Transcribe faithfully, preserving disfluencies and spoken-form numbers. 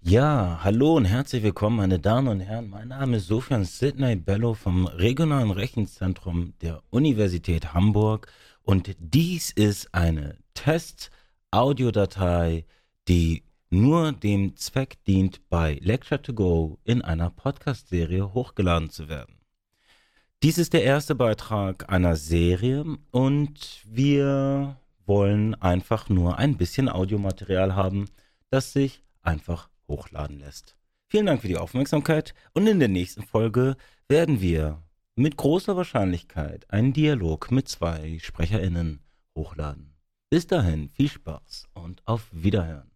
Ja, hallo und herzlich willkommen, meine Damen und Herren. Mein Name ist Sofyan Sidney Bello vom Regionalen Rechenzentrum der Universität Hamburg und dies ist eine Test-Audiodatei, die nur dem Zweck dient, bei Lecture to Go in einer Podcast-Serie hochgeladen zu werden. Dies ist der erste Beitrag einer Serie und wir wollen einfach nur ein bisschen Audiomaterial haben, das sich einfach hochladen lässt. Vielen Dank für die Aufmerksamkeit und in der nächsten Folge werden wir mit großer Wahrscheinlichkeit einen Dialog mit zwei SprecherInnen hochladen. Bis dahin viel Spaß und auf Wiederhören.